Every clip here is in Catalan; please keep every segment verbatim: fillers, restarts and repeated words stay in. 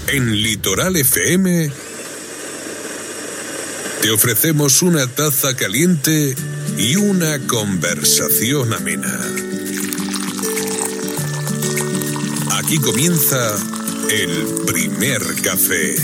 En Litoral F M te ofrecemos una taza caliente y una conversación amena. Aquí comienza el primer café.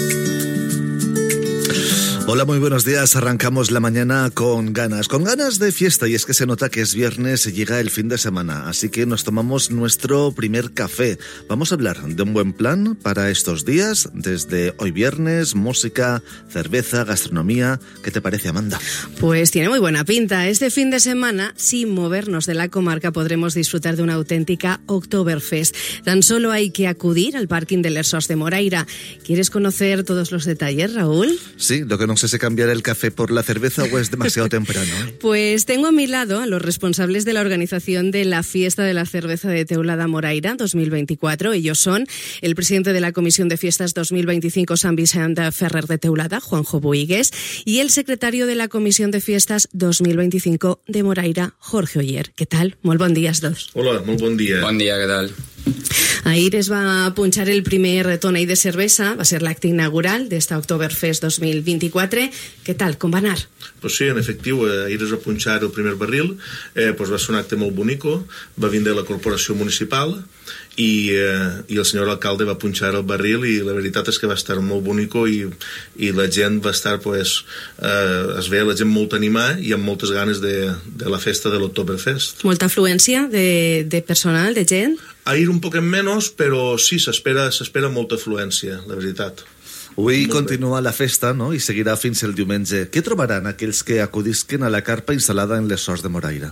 Hola, muy buenos días. Arrancamos la mañana con ganas, con ganas de fiesta, y es que se nota que es viernes y llega el fin de semana, así que nos tomamos nuestro primer café. Vamos a hablar de un buen plan para estos días, desde hoy viernes, música, cerveza, gastronomía. ¿Qué te parece, Amanda? Pues tiene muy buena pinta. Este fin de semana, sin movernos de la comarca, podremos disfrutar de una auténtica Oktoberfest. Tan solo hay que acudir al parking de Les Horts de Moraira. ¿Quieres conocer todos los detalles, Raúl? Sí, lo que no sé si cambiar el café por la cerveza o es demasiado temprano. Pues tengo a mi lado a los responsables de la organización de la Fiesta de la Cerveza de Teulada Moraira dos mil veinticuatro. Ellos son el presidente de la Comisión de Fiestas dos mil veinticinco Sant Vicent Ferrer de Teulada, Juanjo Buigues, y el secretario de la Comisión de Fiestas dos mil veinticinco de Moraira, Jorge Oller. ¿Qué tal? Molt bon dia, dos. Hola, molt bon dia. Bon dia, què tal? Ahir es va punxar el primer tonell de cervesa, va ser l'acte inaugural d'esta Oktoberfest dos mil vint-i-quatre. Què tal, com va anar? Pues sí, en efectiu, ahir es va punxar el primer barril, eh, pues va ser un acte molt bonico, va vindre la corporació municipal i, eh, i el senyor alcalde va punxar el barril, i la veritat és que va estar molt bonico, i, i la gent va estar, pues, eh, es veia la gent molt animada i amb moltes ganes de, de la festa de l'Oktoberfest. Molta afluència de, de personal, de gent? Ahir un poquet menys, però sí, s'espera s'espera molta afluència, la veritat. Avui continua la festa, no?, i seguirà fins el diumenge. Què trobaran aquells que acudisquen a la carpa instal·lada en Les Horts de Moraira?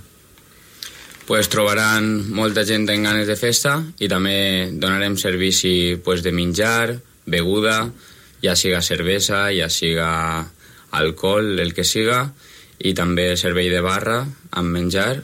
Pues trobaran molta gent en ganes de festa i també donarem servici pues, de menjar, beguda, ja siga cervesa, ja siga alcohol, el que siga, i també servei de barra amb menjar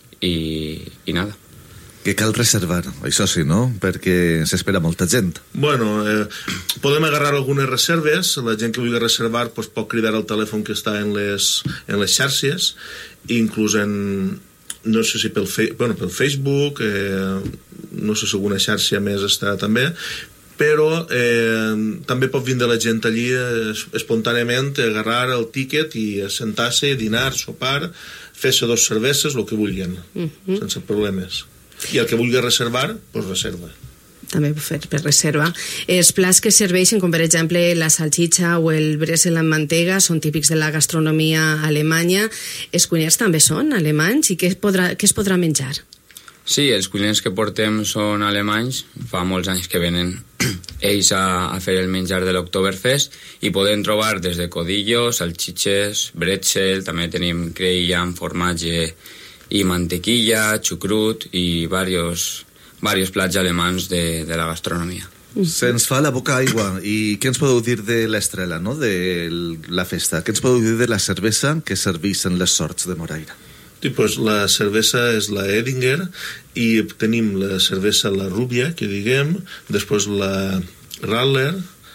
i, i nada. Que cal reservar, això sí, no? Perquè s'espera molta gent. Bueno, eh, podem agarrar algunes reserves. La gent que vulgui reservar pues, pot cridar al telèfon que està en les, en les xarxes, inclús en, no sé si pel, fe, bueno, pel Facebook, eh, no sé si alguna xarxa més està també, però eh, també pot vindre la gent allí eh, espontàniament, agarrar el tíquet i sentar-se, dinar, sopar, fer-se dos cerveses, el que vulguin, uh-huh. sense problemes. I el que vulgui reservar, doncs reserva. També per, per reserva. Els plats que serveixen, com per exemple la salxitxa o el bresel amb mantega, són típics de la gastronomia alemanya. Els cuiners també són alemanys, i què es podrà, què es podrà menjar? Sí, els cuiners que portem són alemanys, fa molts anys que venen ells a, a fer el menjar de l'Oktoberfest, i podem trobar des de codillos, salxitxes, bretzel, també tenim creïlla amb formatge i mantequilla, xucrut i varios, varios plats alemans de, de la gastronomia. Se'ns fa la boca aigua. I què ens podeu dir de l'estrela, no?, de la festa? Què ens podeu dir de la cervesa que serveix en Les Horts de Moraira? Sí, pues la cervesa és la Edinger, i tenim la cervesa la Rubia, que diguem, després la Radler,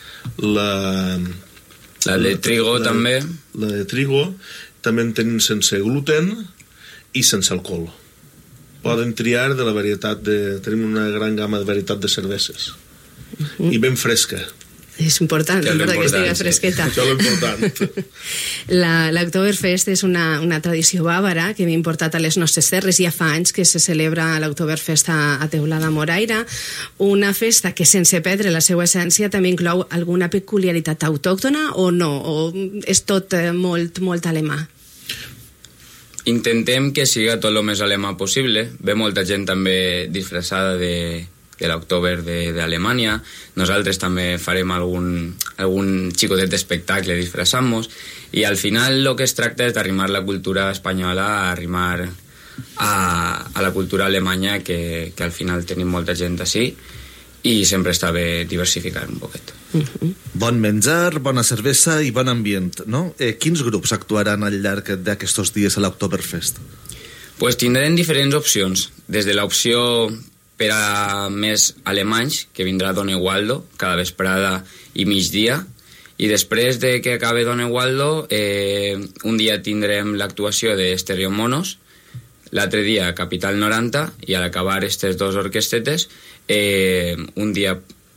la... La de trigo la, també. La de trigo, també en tenim sense gluten i sense alcohol. Poden triar de la varietat de... Tenim una gran gamma de varietat de cerveses. Uh-huh. I ben fresca. És important, és important que estigui fresqueta. Això és important. La, l'Oktoberfest és una, una tradició bàvara que hem importat a les nostres terres. Ja fa anys que se celebra l'Oktoberfest a, a Teulada Moraira, una festa que, sense perdre la seva essència, també inclou alguna peculiaritat autòctona o no? O és tot eh, molt, molt alemà? Intentem que siga tot el més alemà possible. Ve molta gent també disfressada de, de l'Oktober d'Alemanya. Nosaltres també farem algun, algun xicotet d'espectacle disfressant-nos, i al final el que es tracta és d'arrimar la cultura espanyola a arrimar a, a la cultura alemanya, que, que al final tenim molta gent així, i sempre està bé diversificar un poquet. Uh-huh. Bon menjar, bona cervesa i bon ambient, no? Eh, quins grups actuaran al llarg d'aquests dies a l'Oktoberfest? Pues tindrem diferents opcions, des de l'opció per a més alemanys, que vindrà Don Egualdo cada vesprada i migdia, i després de que acabe Don Egualdo, eh, un dia tindrem l'actuació de Stereo Monos, l'altre dia Capital noranta, i al acabar aquestes dues orquestetes, eh, un dia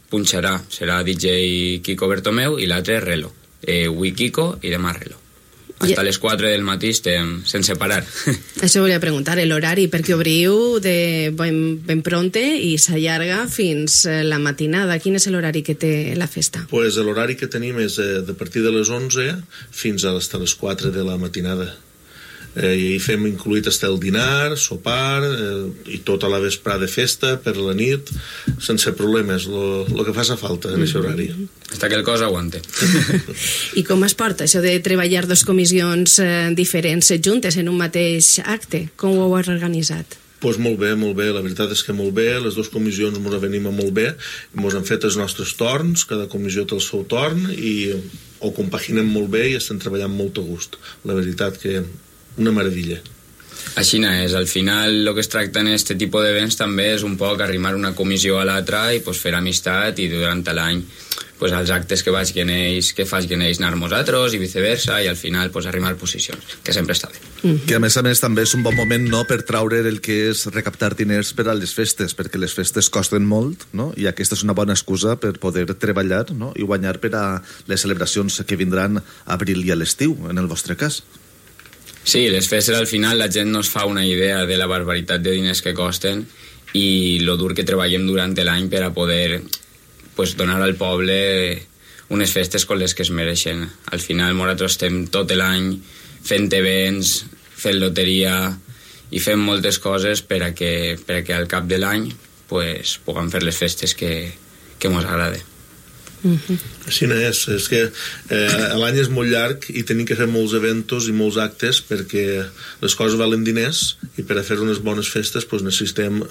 punxarà serà D J Kiko Bertomeu i l'altre Relo. Eh, avui Kiko i demà Relo. Hasta les quatre del matí estem sense parar. Això volia preguntar, l'horari, perquè obriu de ben, ben pronte i s'allarga fins la matinada. Quin és l'horari que té la festa? Pues l'horari que tenim és de, de partir de les onze fins a les quatre de la matinada. Eh, i fem incluït hasta el dinar, sopar eh, i tota la vesprada de festa per la nit, sense problemes, el que faça falta en aquest horari. Hasta que el cos aguante. I com es porta això de treballar dos comissions eh, diferents juntes en un mateix acte? Com ho heu organitzat? Pues molt bé, molt bé, la veritat és que molt bé, les dues comissions ens avenim molt bé, ens han fet els nostres torns, cada comissió té el seu torn i ho compaginem molt bé i estem treballant molt a gust. La veritat que una meravella. Així és, al final el que es tracta en aquest tipus d'events també és un poc arrimar una comissió a l'altra i pues, fer amistat i durant l'any pues, els actes que facin ells, que facin ells anar nosaltres i viceversa i al final pues, arrimar posicions, que sempre està bé. Mm-hmm. Que a més a més també és un bon moment no, per traure el que és recaptar diners per a les festes, perquè les festes costen molt, no? I aquesta és una bona excusa per poder treballar, no? I guanyar per a les celebracions que vindran a abril i a l'estiu, en el vostre cas. Sí, les festes al final la gent no es fa una idea de la barbaritat de diners que costen i lo dur que treballem durant l'any per a poder pues, donar al poble unes festes com les que es mereixen. Al final nosaltres estem tot l'any fent events, fent loteria i fent moltes coses per a que, per a que al cap de l'any pues, puguem fer les festes que, que ens agrada. Uh-huh. Així és, és que eh, l'any és molt llarg i tenim que fer molts eventos i molts actes perquè les coses valen diners i per a fer unes bones festes pues, necessitem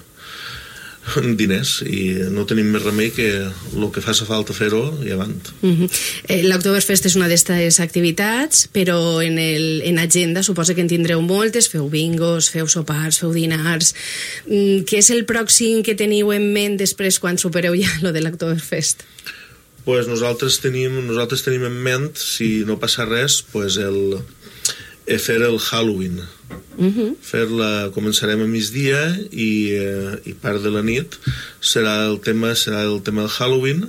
diners i no tenim més remei que el que faci falta fer-ho i avant. Uh-huh. eh, L'Oktoberfest és una d'aquestes activitats, però en, el, en agenda suposa que en tindreu moltes, feu bingos, feu sopars, feu dinars. Mm, què és el pròxim que teniu en ment després quan supereu ja lo de l'Oktoberfest? Pues nosaltres tenim, nosaltres tenim en ment, si no passa res, pues el, fer el Halloween. Uh-huh. Fer-la, començarem a migdia i, eh, i part de la nit serà el tema, serà el tema del Halloween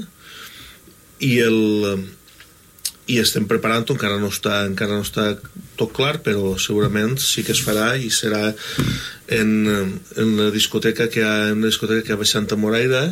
i el i estem preparant-ho, encara no està encara no està tot clar, però segurament sí que es farà i serà en, en la discoteca que hi ha, en la discoteca que hi ha a Santa Moraira.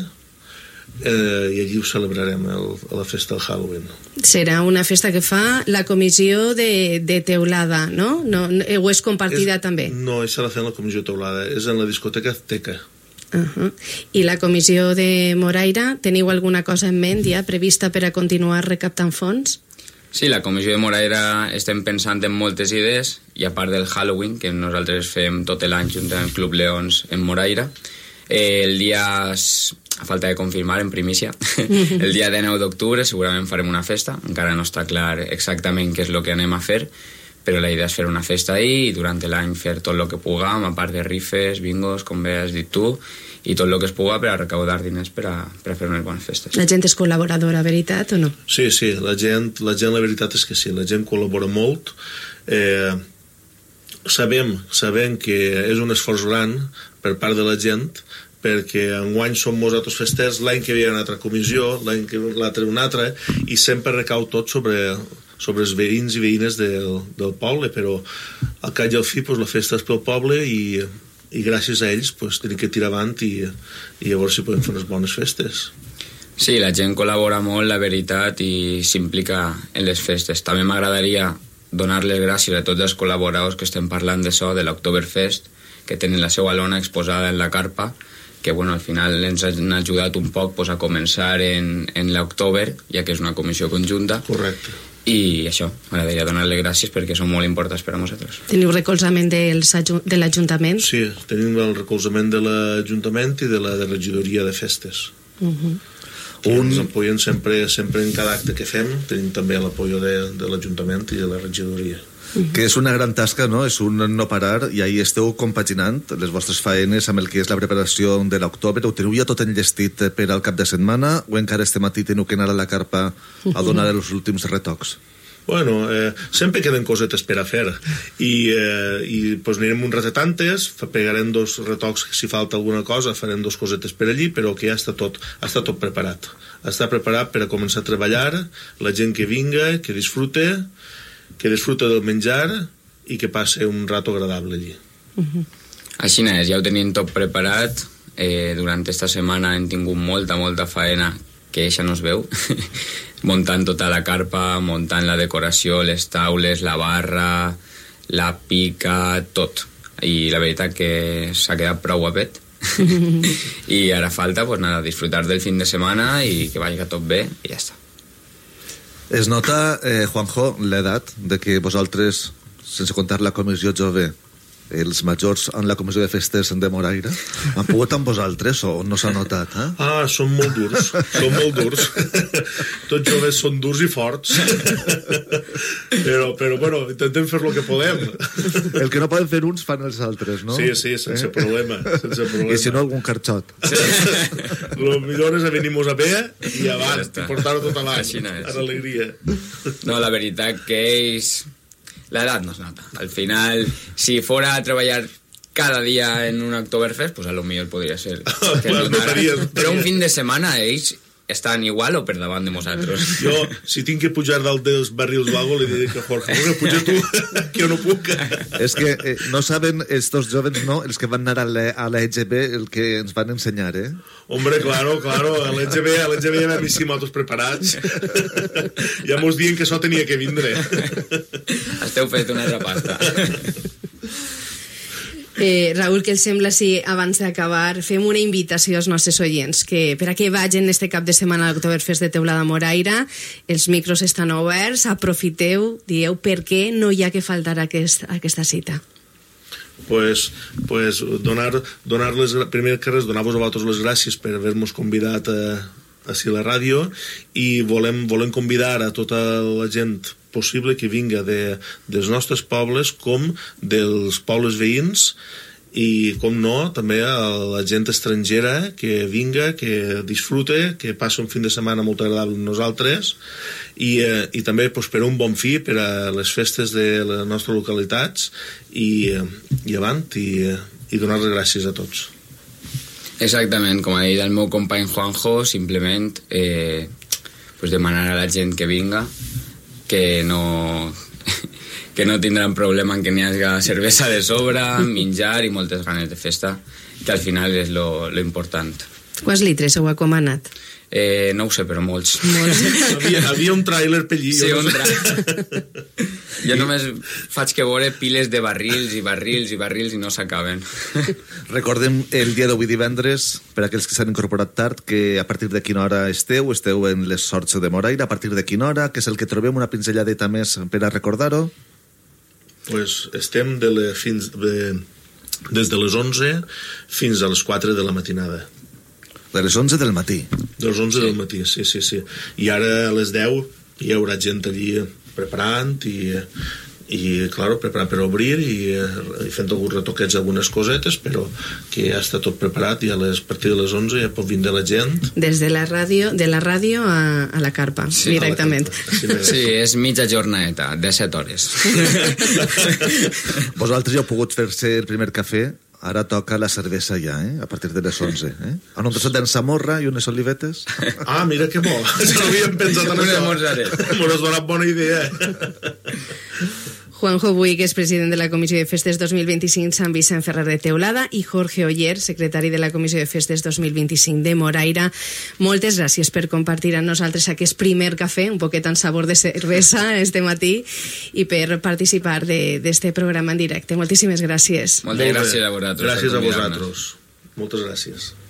Eh, i allí ho celebrarem el, la festa del Halloween. Serà una festa que fa la comissió de, de Teulada, no? no? O és compartida és, també? No, això la fa en la comissió Teulada, és en la discoteca Azteca. Uh-huh. I la comissió de Moraira, teniu alguna cosa en ment ja prevista per a continuar recaptant fons? Sí, la comissió de Moraira estem pensant en moltes idees i a part del Halloween, que nosaltres fem tot l'any junt amb el Club Leons en Moraira, eh, el dia... a falta de confirmar en primícia, el dia dinou d'octubre segurament farem una festa, encara no està clar exactament què és el que anem a fer, però la idea és fer una festa ahí i durant l'any fer tot el que puguem, a part de rifes, bingos, com bé has dit tu, i tot el que es puga per a recaudar diners per a, per a fer unes bones festes. La gent és col·laboradora, veritat o no? Sí, sí, la gent, la gent la veritat és que sí, la gent col·labora molt. Eh, sabem, sabem que és un esforç gran per part de la gent, perquè enguany som nosaltres festers, l'any que ve hi ha una altra comissió, l'any que l'altre una altra, i sempre recau tot sobre, sobre els veïns i veïnes del, del poble, però al cap i al fi pues, la festa és pel poble i, i gràcies a ells pues, tenim que tirar avant i, i llavors si podem fer unes bones festes. Sí, la gent col·labora molt, la veritat, i s'implica en les festes. També m'agradaria donar les gràcies a tots els col·laboradors que estem parlant d'això, de l'Oktoberfest, que tenen la seva lona exposada en la carpa, que bueno, al final ens han ajudat un poc pues, a començar en, en l'October, ja que és una comissió conjunta. Correcte. I això, m'agradaria donar-les gràcies perquè són molt importants per a nosaltres. Teniu recolzament dels, de l'Ajuntament? Sí, tenim el recolzament de l'Ajuntament i de la de regidoria de festes. Uh-huh. Un... Ens apoyen sempre, sempre en cada acte que fem, tenim també l'apoyo de, de l'Ajuntament i de la regidoria. Que és una gran tasca, no? És un no parar i ahí esteu compaginant les vostres faenes amb el que és la preparació de l'October. Ho teniu ja tot enllestit per al cap de setmana o encara este matí teniu que anar a la carpa a donar els últims retocs? Bueno, eh, sempre queden cosetes per a fer i, eh, i pues, anirem un ratet antes, pegarem dos retocs si falta alguna cosa, farem dos cosetes per allí, però que ja està tot, està tot preparat està preparat per a començar a treballar, la gent que vinga, que disfrute que disfrute del menjar i que passe un rato agradable allí. Uh-huh. Així és, ja ho tenim tot preparat. Eh, durant esta setmana hem tingut molta, molta faena que eixa no es veu muntant tota la carpa, muntant la decoració, les taules, la barra, la pica, tot. I la veritat que s'ha quedat prou guapet. I ara falta, pues nada, disfrutar del fin de setmana i que vagi tot bé i ja està. Es nota, eh, Juanjo, l'edat de que vosaltres, sense comptar la comissió jove, els majors en la comissió de festes de Moraira, han pogut amb vosaltres o no s'ha notat? Eh? Ah, són molt durs, són molt durs. Tots joves són durs i forts. però, però bueno, intentem fer el que podem. El que no poden fer uns fan els altres, no? Sí, sí, sense eh? problema, sense problema. I si no, algun carxot. Lo millor és a venir-nos a bé i avant, i portar-ho tot a l'any, no amb alegria. No, la veritat que ells... L'edat no es nota. Al final, si fora a treballar cada dia en un Oktoberfest, pues a lo millor podria ser que no notaria, però un fin de setmana ells estan igual o per davant de nosaltres. Jo, si tinc que pujar dalt dels barrils vago, li diré que Jorge, no, puja tu, que jo no puc. És que eh, no saben estos jóvenes, no, els que van anar a l'E G B, el que ens van ensenyar, eh? Hombre, claro, claro, a l'E G B, a l'E G B ja vam així motos preparats. Ja mos diuen que això tenia que vindre. Esteu fet una altra pasta. Eh, Raül, què els sembla si abans d'acabar fem una invitació als nostres oients que per a què vagin este cap de setmana a l'Oktoberfest de Teulada Moraira? Els micros estan oberts, aprofiteu, dieu per què no hi ha que faltar aquest, aquesta cita. Pues, pues donar, donar les, primer que res, donar-vos a vosaltres les gràcies per haver-nos convidat a, a si la ràdio i volem, volem convidar a tota la gent possible que vinga de, dels nostres pobles com dels pobles veïns i, com no, també a la gent estrangera que vinga, que disfrute, que passi un fin de setmana molt agradable amb nosaltres i, eh, i també pues, per un bon fi per a les festes de les nostres localitats i, i avant i, i donar les gràcies a tots. Exactament, com ha dit el meu company Juanjo, simplement eh, pues demanar a la gent que vinga que no que no tindran problema en que n'hi hagi cervesa de sobra, menjar i moltes ganes de festa, que al final és lo, lo important. Quants litres heu acomanat? Eh, no ho sé, però molts. molts. havia, havia un tràiler per allí. Sí, no un sé. tràiler. Jo només faig que veure piles de barrils i barrils i barrils i no s'acaben. Recordem el dia d'avui divendres, per aquells que s'han incorporat tard, que a partir de quina hora esteu, esteu en les Sorts de Moraira, a partir de quina hora, que és el que trobem, una pinzelladeta més per a recordar-ho? Pues estem de le, fins, de, des de les onze fins a les quatre de la matinada. De les onze del matí. De les onze sí. del matí, sí, sí, sí. I ara a les deu hi haurà gent allí preparant i, i claro, preparant per obrir i, i fent alguns retoquets, algunes cosetes, però que ja està tot preparat i a, les, a partir de les onze ja pot vindre la gent. Des de la ràdio, de la ràdio a, a la carpa, sí, directament. Sí, sí, és mitja jornadeta, de set hores. Vosaltres ja heu pogut fer-se el primer cafè, ara toca la cervesa ja, eh? A partir de les onze. Eh? Han un trosset d'ensamorra i unes olivetes. Ah, mira que bo, ja l'havíem pensat en això. M'ho has donat bona idea. Juanjo Buy, que és president de la Comissió de Festes dos mil vint-i-cinc Sant Vicent Ferrer de Teulada, i Jorge Oller, secretari de la Comissió de Festes dos mil vint-i-cinc de Moraira. Moltes gràcies per compartir amb nosaltres aquest primer cafè, un poquet en sabor de cervesa este matí, i per participar d'este programa en directe. Moltíssimes gràcies. Moltes gràcies a vosaltres. Gràcies a vosaltres. Moltes gràcies.